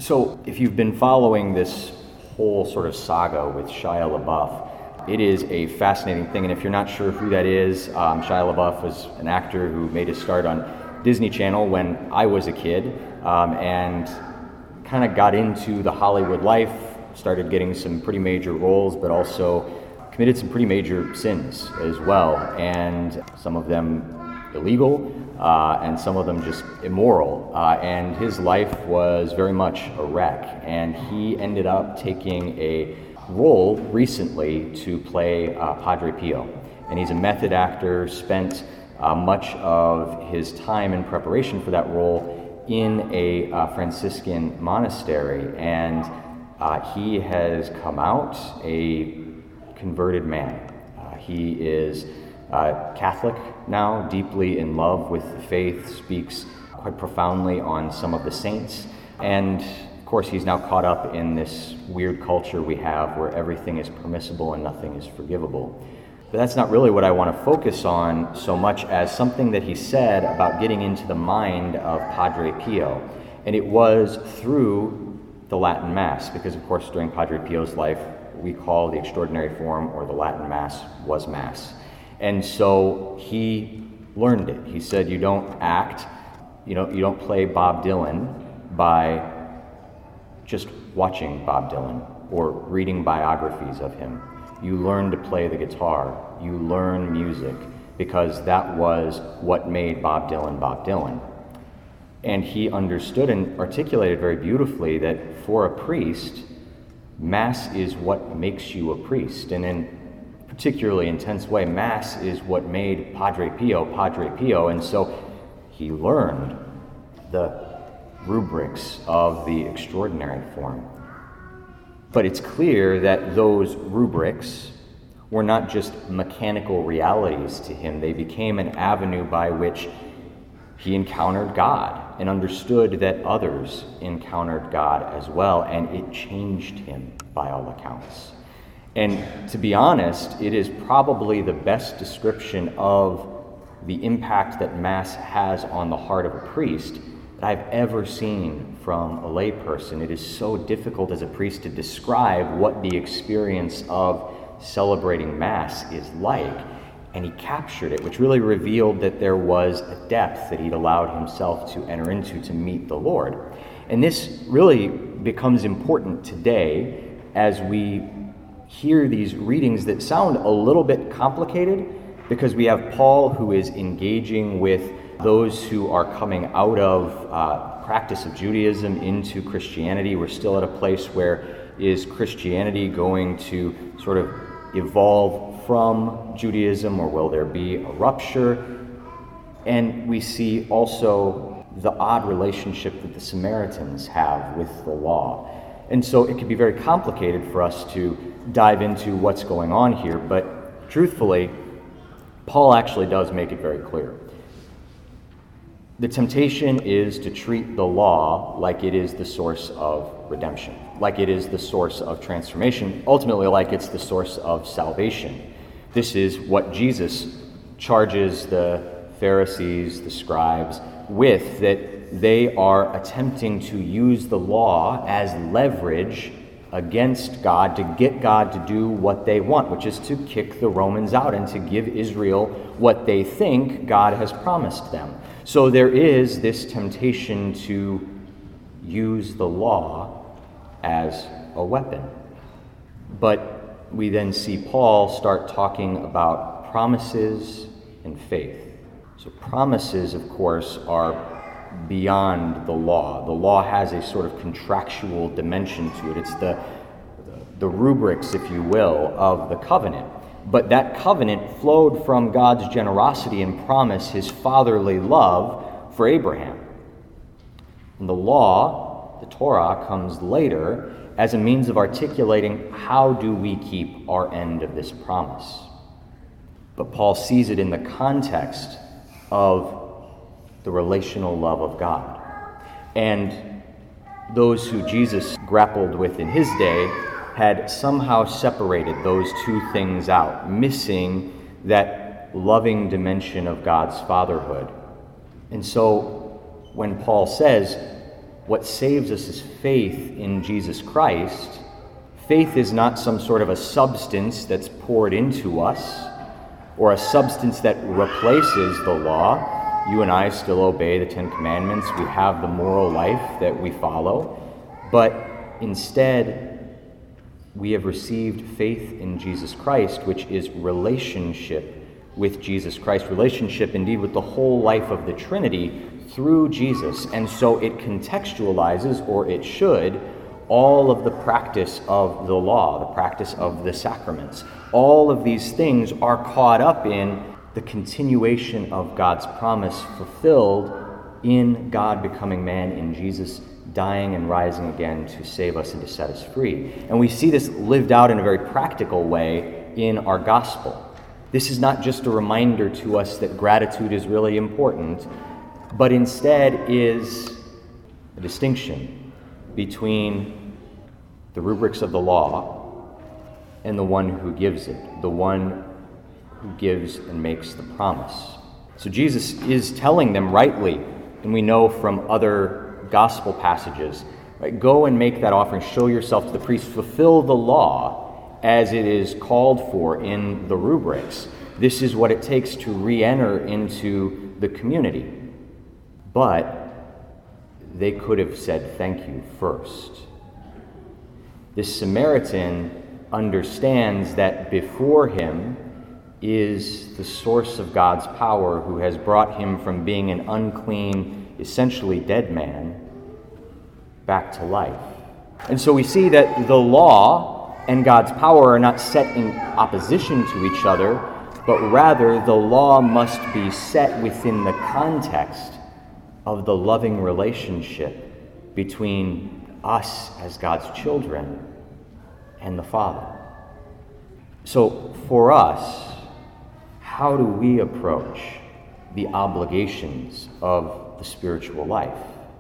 So if you've been following this whole sort of saga with Shia LaBeouf, it is a fascinating thing. And if you're not sure who that is, Shia LaBeouf was an actor who made his start on Disney Channel when I was a kid, and kind of got into the Hollywood life, started getting some pretty major roles, but also committed some pretty major sins as well, and some of them illegal, and some of them just immoral. And his life was very much a wreck, and he ended up taking a role recently to play Padre Pio. And he's a method actor, spent much of his time in preparation for that role in a Franciscan monastery, and he has come out a converted man. He is Catholic now, deeply in love with the faith, speaks quite profoundly on some of the saints, and of course he's now caught up in this weird culture we have where everything is permissible and nothing is forgivable. But that's not really what I want to focus on so much as something that he said about getting into the mind of Padre Pio. And it was through the Latin Mass, because of course during Padre Pio's life we call the extraordinary form, or the Latin Mass, was Mass. And so he learned it. He said, you don't act, you don't play Bob Dylan by just watching Bob Dylan or reading biographies of him. You learn to play the guitar. You learn music, because that was what made Bob Dylan Bob Dylan. And he understood and articulated very beautifully that for a priest, Mass is what makes you a priest. And in a particularly intense way, Mass is what made Padre Pio. And so he learned the rubrics of the extraordinary form. But it's clear that those rubrics were not just mechanical realities to him. They became an avenue by which he encountered God and understood that others encountered God as well, and it changed him by all accounts. And to be honest, it is probably the best description of the impact that Mass has on the heart of a priest that I've ever seen from a layperson. It is so difficult as a priest to describe what the experience of celebrating Mass is like. And he captured it, which really revealed that there was a depth that he'd allowed himself to enter into to meet the Lord. And this really becomes important today as we hear these readings that sound a little bit complicated, because we have Paul who is engaging with those who are coming out of practice of Judaism into Christianity. We're still at a place where is Christianity going to sort of evolve from Judaism, or will there be a rupture? And we see also the odd relationship that the Samaritans have with the law. And so it can be very complicated for us to dive into what's going on here, but truthfully, Paul actually does make it very clear. The temptation is to treat the law like it is the source of redemption, like it is the source of transformation, ultimately like it's the source of salvation. This is what Jesus charges the Pharisees, the scribes, with, that they are attempting to use the law as leverage against God to get God to do what they want, which is to kick the Romans out and to give Israel what they think God has promised them. So there is this temptation to use the law as a weapon. But we then see Paul start talking about promises and faith. So promises, of course, are beyond the law. The law has a sort of contractual dimension to it. It's the rubrics, if you will, of the covenant. But that covenant flowed from God's generosity and promise, his fatherly love for Abraham. And the law, the Torah, comes later as a means of articulating how do we keep our end of this promise. But Paul sees it in the context of the relational love of God. And those who Jesus grappled with in his day had somehow separated those two things out, missing that loving dimension of God's fatherhood. And so when Paul says, What saves us is faith in Jesus Christ. Faith is not some sort of a substance that's poured into us or a substance that replaces the law. You and I still obey the Ten Commandments. We have the moral life that we follow. But instead, we have received faith in Jesus Christ, which is relationship with Jesus Christ, relationship indeed with the whole life of the Trinity through Jesus. And so it contextualizes, or it should, all of the practice of the law, the practice of the sacraments. All of these things are caught up in the continuation of God's promise fulfilled in God becoming man, in Jesus dying and rising again to save us and to set us free. And we see this lived out in a very practical way in our gospel. This is not just a reminder to us that gratitude is really important, but instead is a distinction between the rubrics of the law and the one who gives it, the one who gives and makes the promise. So Jesus is telling them rightly, and we know from other gospel passages, right? Go and make that offering, show yourself to the priest, fulfill the law as it is called for in the rubrics. This is what it takes to re-enter into the community. But they could have said thank you first. This Samaritan understands that before him is the source of God's power, who has brought him from being an unclean, essentially dead man, back to life. And so we see that the law and God's power are not set in opposition to each other, but rather the law must be set within the context of the loving relationship between us as God's children and the Father. So for us, how do we approach the obligations of the spiritual life?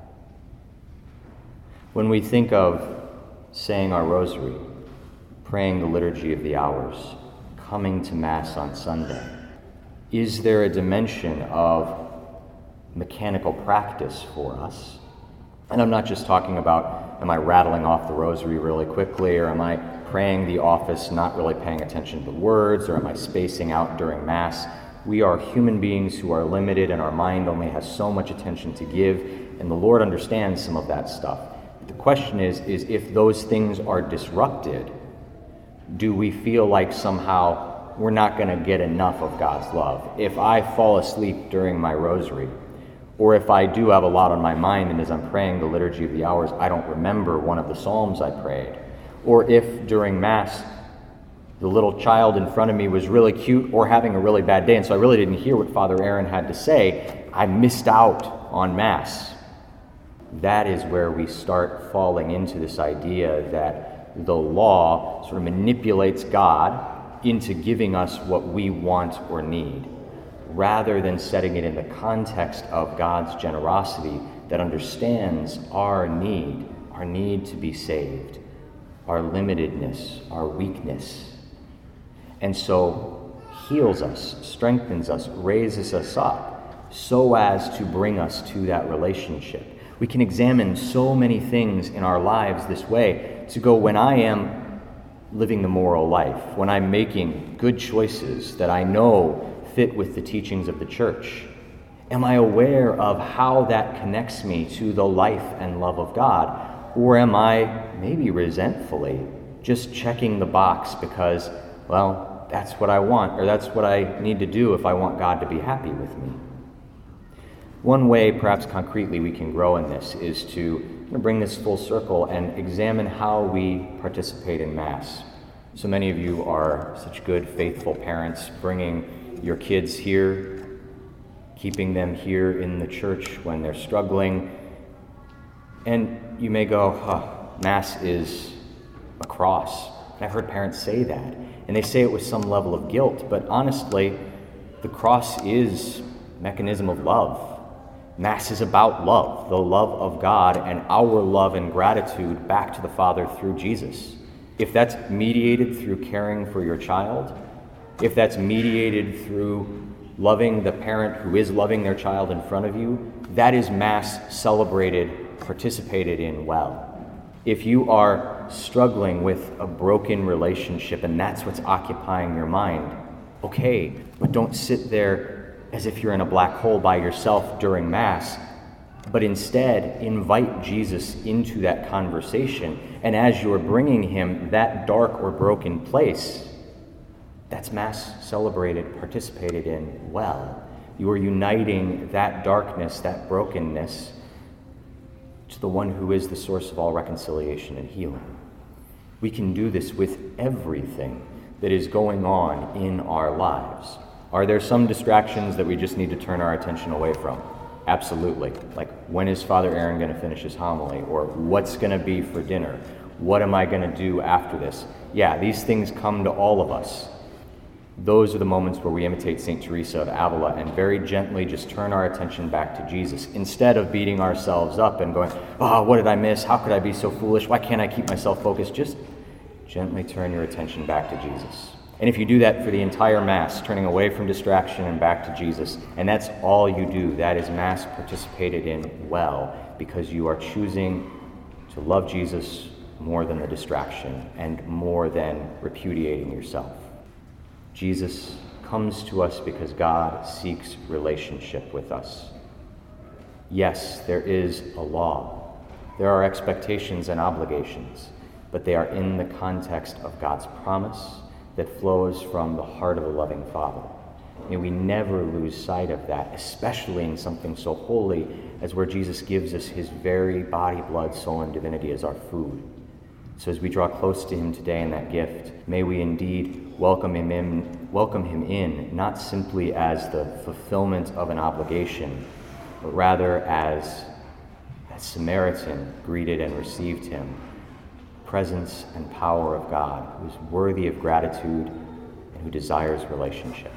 When we think of saying our rosary, praying the Liturgy of the Hours, coming to Mass on Sunday, is there a dimension of mechanical practice for us? And I'm not just talking about, am I rattling off the rosary really quickly, or am I praying the office not really paying attention to the words, or am I spacing out during Mass? We are human beings who are limited, and our mind only has so much attention to give, and the Lord understands some of that stuff. The question is if those things are disrupted, do we feel like somehow we're not going to get enough of God's love? If I fall asleep during my rosary, or if I do have a lot on my mind, and as I'm praying the Liturgy of the Hours, I don't remember one of the Psalms I prayed, or if during Mass the little child in front of me was really cute or having a really bad day, and so I really didn't hear what Father Aaron had to say, I missed out on Mass. That is where we start falling into this idea that the law sort of manipulates God into giving us what we want or need, rather than setting it in the context of God's generosity that understands our need to be saved, our limitedness, our weakness, and so heals us, strengthens us, raises us up so as to bring us to that relationship. We can examine so many things in our lives this way, to go, when I am living the moral life, when I'm making good choices that I know fit with the teachings of the Church, am I aware of how that connects me to the life and love of God? Or am I, maybe resentfully, just checking the box because, well, that's what I want, or that's what I need to do if I want God to be happy with me? One way, perhaps concretely, we can grow in this is to bring this full circle and examine how we participate in Mass. So many of you are such good, faithful parents, bringing your kids here, keeping them here in the church when they're struggling. And you may go, Mass is a cross. And I've heard parents say that. And they say it with some level of guilt. But honestly, the cross is a mechanism of love. Mass is about love, the love of God and our love and gratitude back to the Father through Jesus. If that's mediated through caring for your child, if that's mediated through loving the parent who is loving their child in front of you, that is Mass celebrated participated in well. If you are struggling with a broken relationship and that's what's occupying your mind, okay, but don't sit there as if you're in a black hole by yourself during Mass, but instead invite Jesus into that conversation. And as you're bringing him that dark or broken place, that's Mass celebrated, participated in well. You are uniting that darkness, that brokenness, to the one who is the source of all reconciliation and healing. We can do this with everything that is going on in our lives. Are there some distractions that we just need to turn our attention away from? Absolutely. Like, when is Father Aaron going to finish his homily? Or what's going to be for dinner? What am I going to do after this? Yeah, these things come to all of us. Those are the moments where we imitate St. Teresa of Avila and very gently just turn our attention back to Jesus. Instead of beating ourselves up and going, oh, what did I miss? How could I be so foolish? Why can't I keep myself focused? Just gently turn your attention back to Jesus. And if you do that for the entire Mass, turning away from distraction and back to Jesus, and that's all you do, that is Mass participated in well, because you are choosing to love Jesus more than the distraction and more than repudiating yourself. Jesus comes to us because God seeks relationship with us. Yes, there is a law. There are expectations and obligations, but they are in the context of God's promise that flows from the heart of a loving Father. May we never lose sight of that, especially in something so holy as where Jesus gives us his very body, blood, soul, and divinity as our food. So as we draw close to him today in that gift, may we indeed welcome him in, not simply as the fulfillment of an obligation, but rather as that Samaritan greeted and received him, presence and power of God, who is worthy of gratitude and who desires relationship.